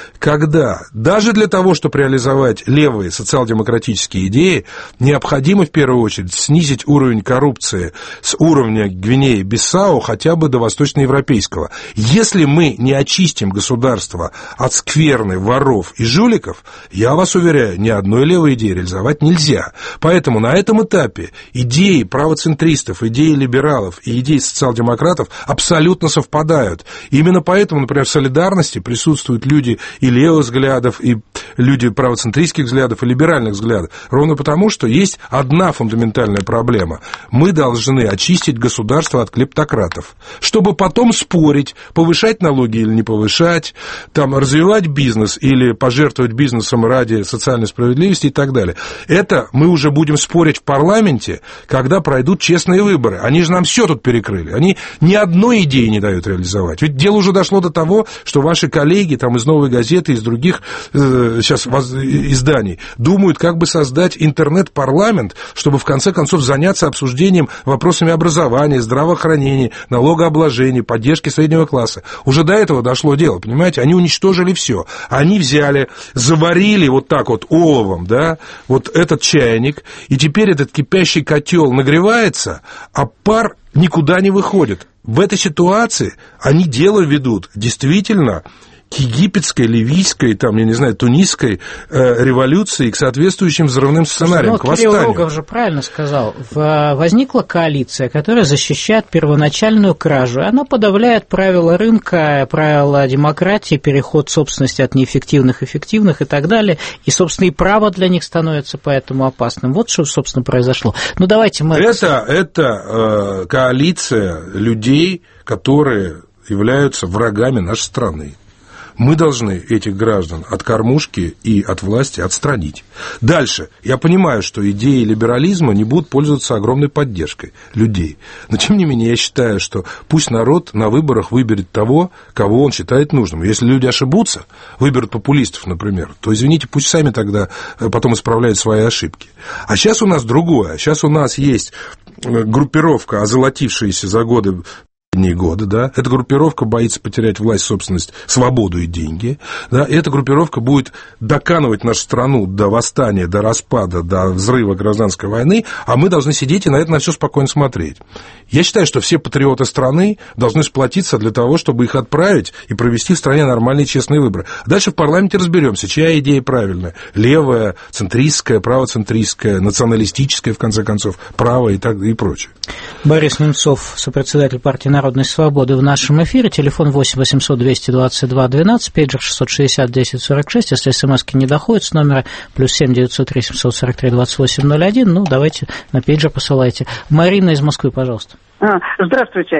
когда даже для того, чтобы реализовать левые социал-демократические идеи, необходимо в первую очередь снизить уровень коррупции с уровня Гвинеи-Бисау хотя бы до восточноевропейского. Если мы не очистим государство от скверны, воров и жуликов, я вас уверяю, ни одной левой идеи реализовать нельзя. Поэтому на этом этапе идеи правоцентристов, идеи либералов и идеи социал-демократов абсолютно совпадают. Именно поэтому, например, в солидарности присутствуют люди и левых взглядов, и люди правоцентристских взглядов, и либеральных взглядов. Ровно потому, что есть одна фундаментальная проблема. Мы должны очистить государство от клептократов, чтобы потом спорить, повышать налоги или не повышать, там, развивать бизнес или пожертвовать бизнесом ради социальной справедливости и так далее. Это мы уже будем спорить в парламенте, когда пройдут честные выборы. Они же нам все тут перекрыли. Они ни одной идеи не дают реализовать. Ведь дело уже дошло до того, что ваши коллеги там, из «Новой газеты», из других э, сейчас изданий думают, как бы создать интернет-парламент, чтобы в конце концов заняться обсуждением вопросами образования, здравоохранения, налогообложения, поддержки среднего класса. Уже до этого дошло дело, понимаете? Они уничтожили все. Они взяли, заварили вот так вот оловом, да, вот этот чайник, и теперь этот кипящий котел нагревается, а пар никуда не выходит. В этой ситуации они дело ведут действительно к египетской, ливийской, там, я не знаю, тунисской э, революции, к соответствующим взрывным сценариям, ну, к восстанию. Кирилл Рогов же правильно сказал. Возникла коалиция, которая защищает первоначальную кражу. Она подавляет правила рынка, правила демократии, переход собственности от неэффективных эффективных и так далее. И, собственно, и право для них становится поэтому опасным. Вот что, собственно, произошло. Ну, давайте мы... Это, это э, коалиция людей, которые являются врагами нашей страны. Мы должны этих граждан от кормушки и от власти отстранить. Дальше. Я понимаю, что идеи либерализма не будут пользоваться огромной поддержкой людей. Но, тем не менее, я считаю, что пусть народ на выборах выберет того, кого он считает нужным. Если люди ошибутся, выберут популистов, например, то, извините, пусть сами тогда потом исправляют свои ошибки. А сейчас у нас другое. Сейчас у нас есть группировка, озолотившаяся за годы годы, да, эта группировка боится потерять власть, собственность, свободу и деньги, да, и эта группировка будет доканывать нашу страну до восстания, до распада, до взрыва гражданской войны, а мы должны сидеть и на это на все спокойно смотреть. Я считаю, что все патриоты страны должны сплотиться для того, чтобы их отправить и провести в стране нормальные честные выборы. Дальше в парламенте разберемся, чья идея правильная, левая, центристская, правоцентристская, националистическая, в конце концов, правая и, так, и прочее. Борис Немцов, сопредседатель партии «Народной свободы» в нашем эфире. Телефон восемь восемьсот двести двадцать два двенадцать, пейджер шестьсот шестьдесят десять сорок шесть. Если смс-ки не доходят с номера плюс семь девятьсот три семьсот сорок три двадцать восемь ноль один, ну, давайте на пейджер посылайте. Марина из Москвы, пожалуйста. Здравствуйте.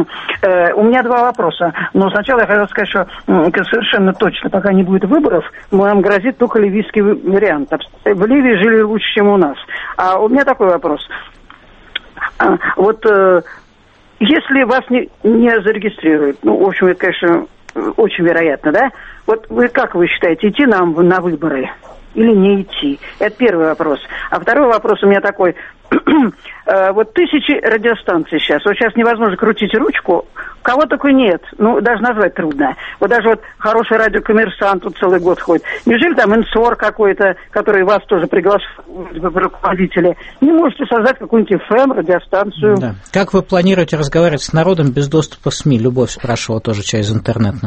У меня два вопроса. Но сначала я хотел сказать, что совершенно точно, пока не будет выборов, нам грозит только ливийский вариант. В Ливии жили лучше, чем у нас. А у меня такой вопрос. Вот если вас не, не зарегистрируют, ну, в общем, это, конечно, очень вероятно, да? Вот вы как вы считаете, идти нам на выборы или не идти? Это первый вопрос. А второй вопрос у меня такой. Вот тысячи радиостанций сейчас. Вот сейчас невозможно крутить ручку. Кого только нет. Ну, даже назвать трудно. Вот даже вот хороший радио «Коммерсант» тут целый год ходит. Неужели там эн-сор какой-то, который вас тоже приглашает в руководители, не можете создать какую-нибудь эф эм, радиостанцию? Да. Как вы планируете разговаривать с народом без доступа в СМИ? Любовь спрашивала тоже через интернет нас.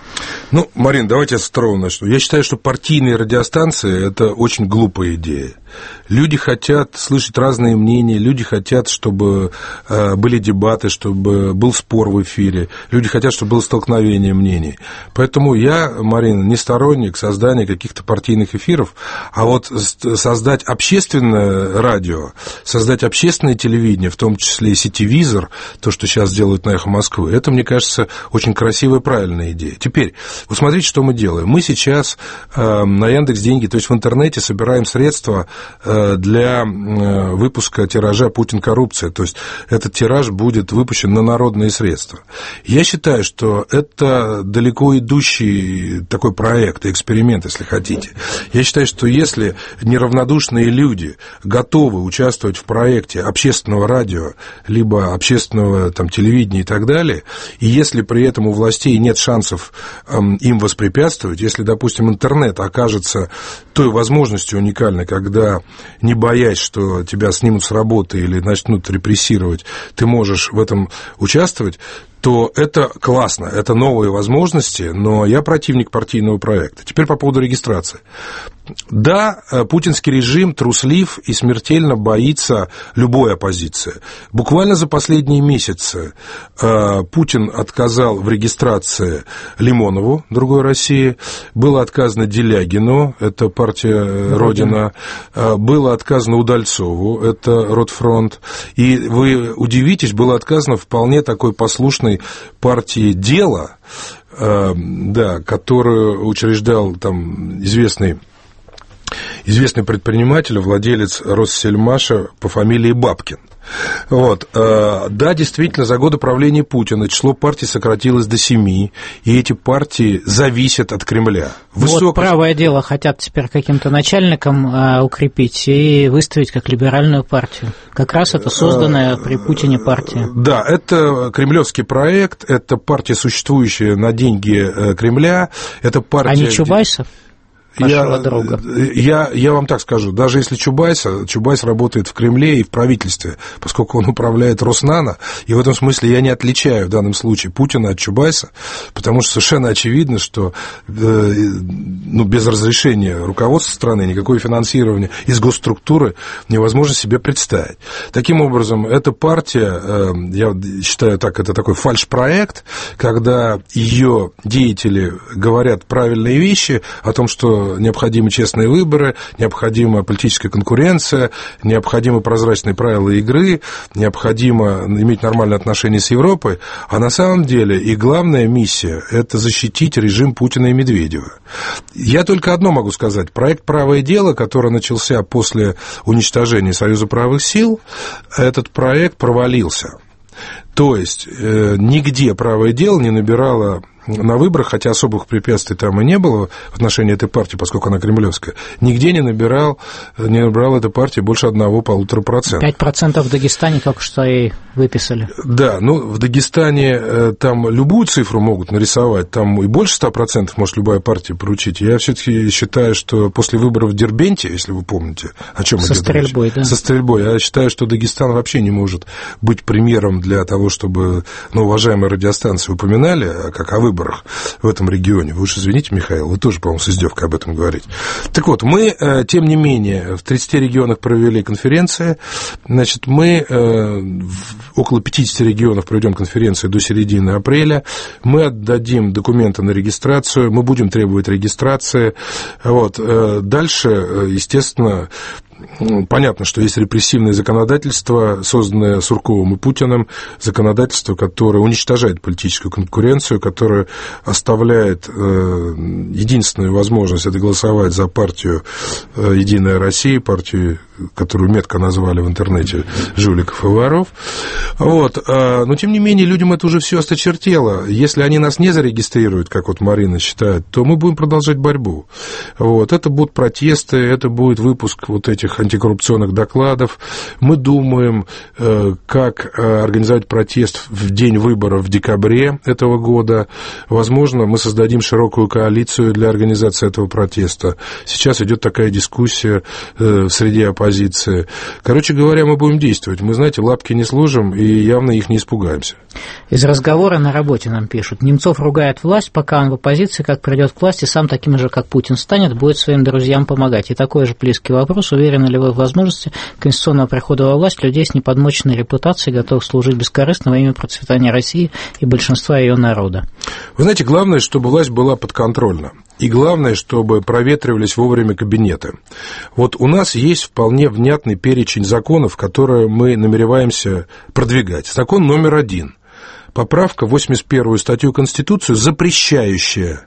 Ну, Марин, давайте я с второго начну. Я считаю, что партийные радиостанции – это очень глупая идея. Люди хотят слышать разные мнения, люди хотят, чтобы были дебаты, чтобы был спор в эфире, люди хотят, чтобы было столкновение мнений. Поэтому я, Марин, не сторонник создания каких-то партийных эфиров, а вот создать общественное радио, создать общественное телевидение, в том числе и сетевизор, то, что сейчас делают на «Эхо Москвы», это, мне кажется, очень красивая и правильная идея. Теперь, вы смотрите, что мы делаем. Мы сейчас э, на Яндекс.Деньги, то есть в интернете, собираем средства э, для э, выпуска тиража «Путин. Коррупция». То есть этот тираж будет выпущен на народные средства. Я считаю, что это далеко идущий такой проект, эксперимент, если хотите. Я считаю, что если неравнодушные люди готовы участвовать в проекте общественного радио, либо общественного там, телевидения и так далее, и если при этом у властей нет шансов э, им воспрепятствовать, если, допустим, интернет окажется той возможностью уникальной, когда, не боясь, что тебя снимут с работы или начнут репрессировать, ты можешь в этом участвовать, то это классно, это новые возможности, но я противник партийного проекта. Теперь по поводу регистрации. Да, путинский режим труслив и смертельно боится любой оппозиции. Буквально за последние месяцы Путин отказал в регистрации Лимонову, другой России, было отказано Делягину, это партия Родина, было отказано Удальцову, это Ротфронт, и вы удивитесь, было отказано вполне такой послушной партии «Дело», да, которую учреждал там известный известный предприниматель, владелец Россельмаша по фамилии Бабкин. Вот. Да, действительно, за годы правления Путина число партий сократилось до семи, и эти партии зависят от Кремля. Высокое... Вот «Правое дело» хотят теперь каким-то начальником укрепить и выставить как либеральную партию. Как раз это созданная при Путине партия. Да, это кремлевский проект, это партия, существующая на деньги Кремля, это партия... А не Чубайсов? Я, я, я вам так скажу, даже если Чубайс, Чубайс работает в Кремле и в правительстве, поскольку он управляет Роснано, и в этом смысле я не отличаю в данном случае Путина от Чубайса, потому что совершенно очевидно, что э, ну, без разрешения руководства страны никакое финансирование из госструктуры невозможно себе представить. Таким образом, эта партия, э, я считаю так, это такой фальшпроект, когда ее деятели говорят правильные вещи о том, что необходимы честные выборы, необходима политическая конкуренция, необходимы прозрачные правила игры, необходимо иметь нормальные отношения с Европой, а на самом деле и главная миссия – это защитить режим Путина и Медведева. Я только одно могу сказать. Проект «Правое дело», который начался после уничтожения Союза правых сил, этот проект провалился. То есть нигде «Правое дело» не набирало на выборах, хотя особых препятствий там и не было в отношении этой партии, поскольку она кремлевская, нигде не набирал, не набирала эта партия больше одного-полутора процента. Пять процентов в Дагестане только что и выписали. Да, ну, в Дагестане там любую цифру могут нарисовать, там и больше ста процентов может любая партия поручить. Я все-таки считаю, что после выборов в Дербенте, если вы помните, о чем Со стрельбой, речь, да. Со стрельбой, я считаю, что Дагестан вообще не может быть примером для того, чтобы, ну, уважаемые радиостанции упоминали, как о выборах в этом регионе. Вы уж извините, Михаил, вы тоже, по-моему, с издевкой об этом говорите. Так вот, мы, тем не менее, в тридцати регионах провели конференции. Значит, мы около пятидесяти регионов проведем конференцию до середины апреля. Мы отдадим документы на регистрацию, мы будем требовать регистрации. Вот. Дальше, естественно, понятно, что есть репрессивное законодательство, созданное Сурковым и Путиным, законодательство, которое уничтожает политическую конкуренцию, которое оставляет единственную возможность это голосовать за партию «Единая Россия», партию, которую метко назвали в интернете жуликов и воров. Вот. Но, тем не менее, людям это уже все осточертело. Если они нас не зарегистрируют, как вот Марина считает, то мы будем продолжать борьбу. Вот. Это будут протесты, это будет выпуск вот этих наших антикоррупционных докладов. Мы думаем, как организовать протест в день выборов в декабре этого года. Возможно, мы создадим широкую коалицию для организации этого протеста. Сейчас идет такая дискуссия среди оппозиции. Короче говоря, мы будем действовать. Мы, знаете, лапки не сложим и явно их не испугаемся. Из разговора на работе нам пишут. Немцов ругает власть, пока он в оппозиции, как придет к власти, сам таким же, как Путин, станет, будет своим друзьям помогать. И такой же близкий вопрос. Уверены ли вы в возможности конституционного прихода во власть людей с неподмоченной репутацией, готовых служить бескорыстно во имя процветания России и большинства ее народа? Вы знаете, главное, чтобы власть была подконтрольна. И главное, чтобы проветривались вовремя кабинеты. Вот у нас есть вполне внятный перечень законов, которые мы намереваемся продвигать. Закон номер один. Поправка в восемьдесят первую статью Конституции, запрещающая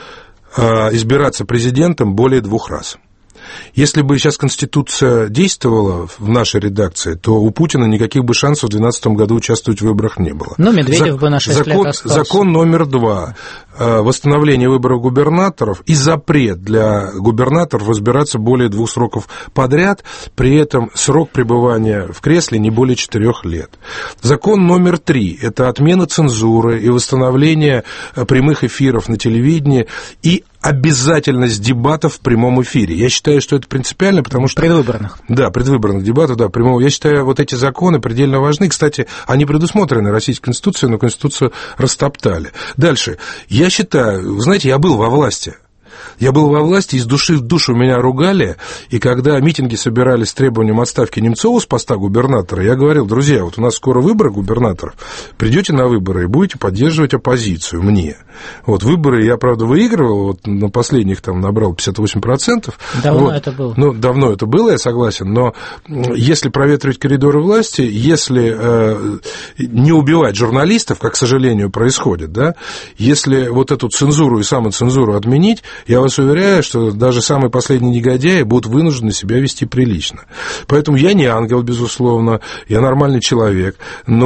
избираться президентом более двух раз. Если бы сейчас Конституция действовала в нашей редакции, то у Путина никаких бы шансов в две тысячи двенадцатом году участвовать в выборах не было. Ну, Медведев За, бы на шесть закон, лет остался. Закон номер два. Восстановление выборов губернаторов и запрет для губернаторов избираться более двух сроков подряд, при этом срок пребывания в кресле не более четырех лет. Закон номер три. Это отмена цензуры и восстановление прямых эфиров на телевидении и обязательность дебатов в прямом эфире. Я считаю, что это принципиально, потому что... Предвыборных. Да, предвыборных дебатов, да, прямого. Я считаю, вот эти законы предельно важны. Кстати, они предусмотрены Российской Конституцией, но Конституцию растоптали. Дальше. Я считаю, вы знаете, я был во власти. Я был во власти, из души в душу меня ругали, и когда митинги собирались с требованием отставки Немцова с поста губернатора, я говорил: друзья, вот у нас скоро выборы губернаторов, придете на выборы и будете поддерживать оппозицию мне. Вот выборы я, правда, выигрывал, вот на последних там набрал пятьдесят восемь процентов. Давно вот. это было. Ну, давно это было, я согласен, но если проветривать коридоры власти, если э, не убивать журналистов, как, к сожалению, происходит, да, если вот эту цензуру и самоцензуру отменить, я вас уверяю, что даже самые последние негодяи будут вынуждены себя вести прилично. Поэтому я не ангел, безусловно, я нормальный человек,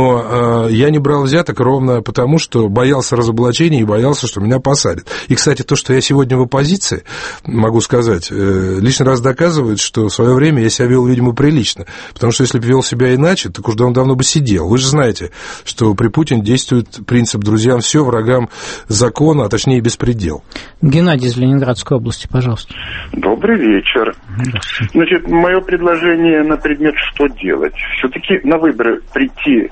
но э, я не брал взяток ровно потому, что боялся разоблачения и боялся, что меня посадят. И, кстати, то, что я сегодня в оппозиции, могу сказать, э, лишний раз доказывает, что в свое время я себя вел, видимо, прилично. Потому что если бы вел себя иначе, так уж давно бы сидел. Вы же знаете, что при Путине действует принцип «друзьям все, врагам закона», а точнее беспредел. Геннадий из Ленинградской области, пожалуйста. Добрый вечер. Значит, мое предложение на предмет, что делать. Все-таки на выборы прийти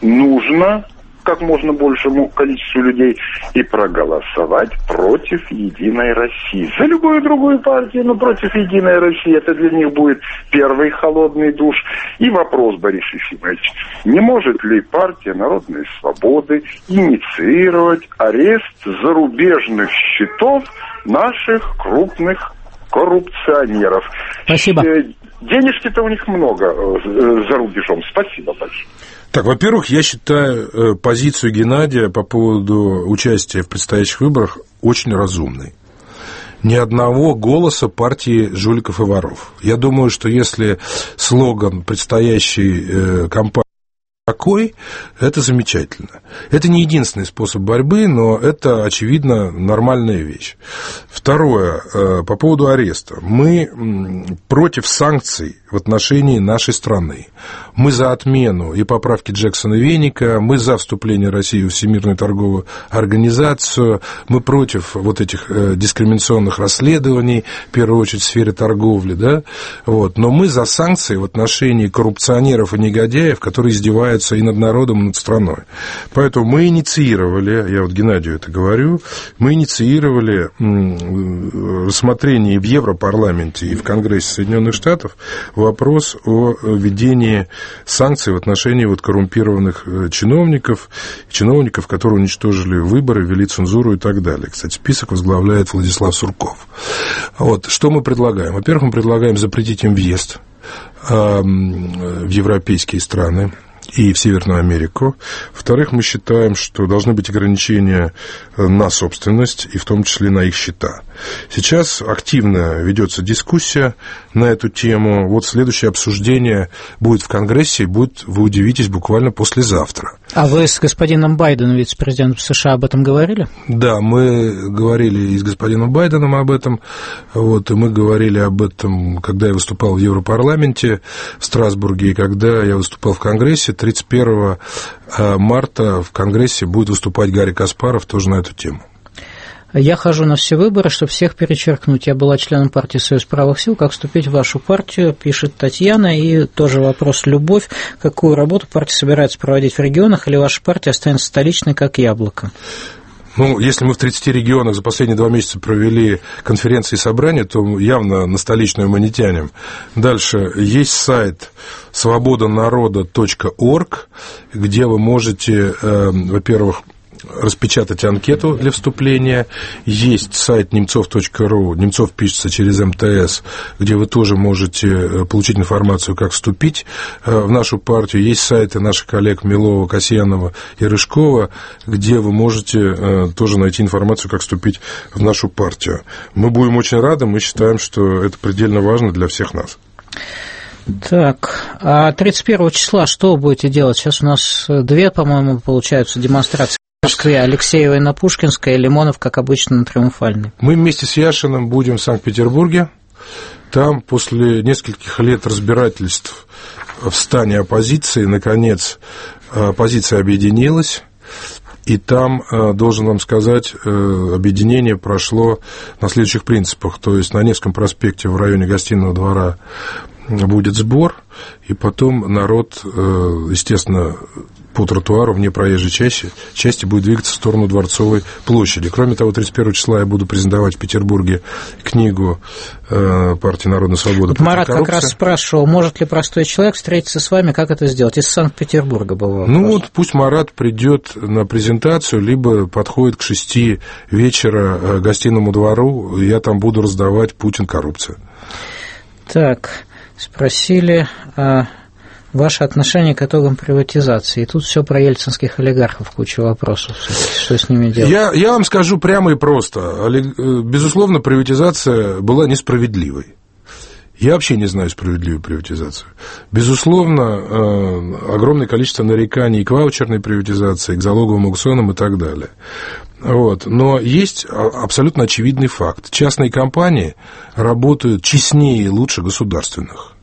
нужно как можно большему количеству людей и проголосовать против «Единой России». За любую другую партию, но против «Единой России» это для них будет первый холодный душ. И вопрос, Борис Ефимович, не может ли партия Народной Свободы инициировать арест зарубежных счетов наших крупных коррупционеров? Спасибо. Денежки-то у них много за рубежом. Спасибо большое. Так, во-первых, я считаю позицию Геннадия по поводу участия в предстоящих выборах очень разумной. Ни одного голоса партии жуликов и воров. Я думаю, что если слоган предстоящей кампании такой, это замечательно. Это не единственный способ борьбы, но это, очевидно, нормальная вещь. Второе, по поводу ареста. Мы против санкций в отношении нашей страны. Мы за отмену и поправки Джексона-Веника, мы за вступление России в Всемирную торговую организацию, мы против вот этих дискриминационных расследований, в первую очередь в сфере торговли, да? Вот. Но мы за санкции в отношении коррупционеров и негодяев, которые издеваются и над народом, и над страной. Поэтому мы инициировали, я вот Геннадию это говорю, мы инициировали рассмотрение в Европарламенте и в Конгрессе Соединенных Штатов вопрос о введении санкций в отношении вот коррумпированных чиновников, чиновников, которые уничтожили выборы, ввели цензуру и так далее. Кстати, список возглавляет Владислав Сурков. Вот, что мы предлагаем? Во-первых, мы предлагаем запретить им въезд в европейские страны. и в Северную Америку. Во-вторых, мы считаем, что должны быть ограничения на собственность, и в том числе на их счета. Сейчас активно ведется дискуссия на эту тему. Вот следующее обсуждение будет в Конгрессе, и будет, вы удивитесь, буквально послезавтра. А вы с господином Байденом, вице-президентом США, об этом говорили? Да, мы говорили и с господином Байденом об этом, вот, и мы говорили об этом, когда я выступал в Европарламенте в Страсбурге, и когда я выступал в Конгрессе. тридцать первого марта в Конгрессе будет выступать Гарри Каспаров тоже на эту тему. Я хожу на все выборы, чтобы всех перечеркнуть. Я была членом партии «Союз правых сил». Как вступить в вашу партию, пишет Татьяна. И тоже вопрос «Любовь». Какую работу партия собирается проводить в регионах, или ваша партия останется столичной, как яблоко? Ну, если мы в тридцати регионах за последние два месяца провели конференции и собрания, то явно на столичную мы не тянем. Дальше. Есть сайт свобода народа точка орг, где вы можете, э, во-первых, распечатать анкету для вступления. Есть сайт немцов точка ру, Немцов пишется через эм тэ эс, где вы тоже можете получить информацию, как вступить в нашу партию. Есть сайты наших коллег Милова, Касьянова и Рыжкова, где вы можете тоже найти информацию, как вступить в нашу партию. Мы будем очень рады, мы считаем, что это предельно важно для всех нас. Так, а тридцать первого числа что вы будете делать? Сейчас у нас две, по-моему, получаются демонстрации. В Москве Алексеева на Пушкинской, Лимонов, как обычно, на Триумфальной. Мы вместе с Яшиным будем в Санкт-Петербурге. Там после нескольких лет разбирательств в стане оппозиции, наконец, оппозиция объединилась. И там, должен вам сказать, объединение прошло на следующих принципах. То есть на Невском проспекте в районе Гостиного двора будет сбор, и потом народ, естественно, по тротуару вне проезжей части, части будет двигаться в сторону Дворцовой площади. Кроме того, тридцать первого числа я буду презентовать в Петербурге книгу партии «Народная свобода». Вот Марат как раз спрашивал, может ли простой человек встретиться с вами, как это сделать? Из Санкт-Петербурга был вопрос. Ну вот пусть Марат придет на презентацию, либо подходит к шести вечера к Гостиному двору, и я там буду раздавать «Путин. Коррупция». Так, спросили... Ваше отношение к итогам приватизации. И тут все про ельцинских олигархов, куча вопросов. Что с ними делать? Я, я вам скажу прямо и просто. Безусловно, приватизация была несправедливой. Я вообще не знаю справедливую приватизацию. Безусловно, огромное количество нареканий к ваучерной приватизации, к залоговым аукционам и так далее. Вот. Но есть абсолютно очевидный факт. Частные компании работают честнее и лучше государственных.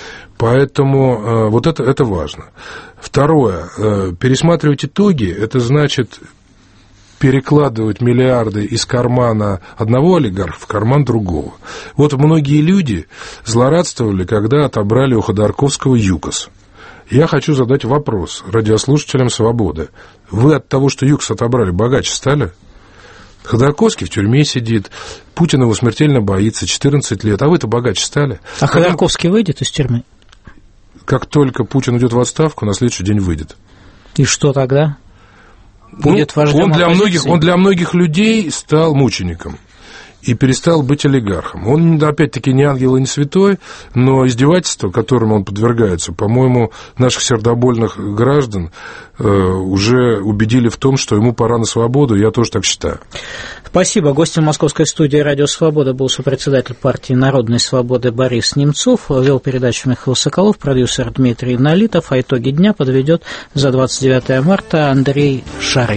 Поэтому вот это, это важно. Второе. Пересматривать итоги, это значит перекладывать миллиарды из кармана одного олигарха в карман другого. Вот многие люди злорадствовали, когда отобрали у Ходорковского ЮКОС. Я хочу задать вопрос радиослушателям «Свободы». Вы от того, что ЮКОС отобрали, богаче стали? Ходорковский в тюрьме сидит, Путин его смертельно боится, четырнадцать лет, а вы-то богаче стали. А Ходорковский выйдет из тюрьмы? Как только Путин уйдет в отставку, на следующий день выйдет. И что тогда? Будет ну, вождем он для оппозиции? многих, он для многих людей стал мучеником и перестал быть олигархом. Он, опять-таки, не ангел и не святой, но издевательства, которым он подвергается, по-моему, наших сердобольных граждан э, уже убедили в том, что ему пора на свободу, я тоже так считаю. Спасибо. Гостем московской студии «Радио Свобода» был сопредседатель партии «Народной свободы» Борис Немцов, вел передачу Михаил Соколов, продюсер Дмитрий Налитов, а итоги дня подведет за двадцать девятое марта Андрей Шарый.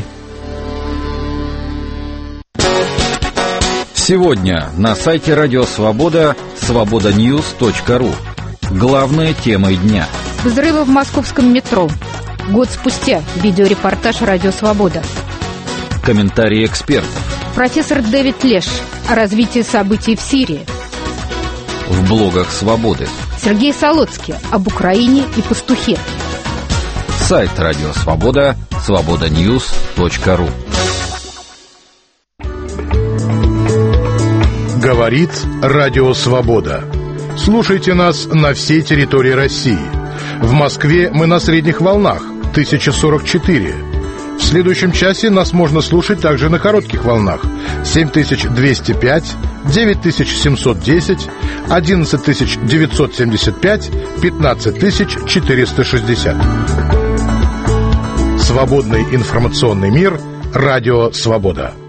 Сегодня на сайте «Радио Свобода» свобода ньюс точка ру. Главная тема дня. Взрывы в московском метро. Год спустя. Видеорепортаж «Радио Свобода». Комментарии экспертов. Профессор Дэвид Леш о развитии событий в Сирии. В блогах «Свободы». Сергей Солоцкий об Украине и пастухе. Сайт «Радио Свобода» свобода ньюс точка ру. Говорит Радио Свобода. Слушайте нас на всей территории России. В Москве мы на средних волнах тысяча сорок четыре. В следующем часе нас можно слушать также на коротких волнах семь тысяч двести пять, девять тысяч семьсот десять, одиннадцать тысяч девятьсот семьдесят пять, пятнадцать тысяч четыреста шестьдесят. Свободный информационный мир. Радио «Свобода».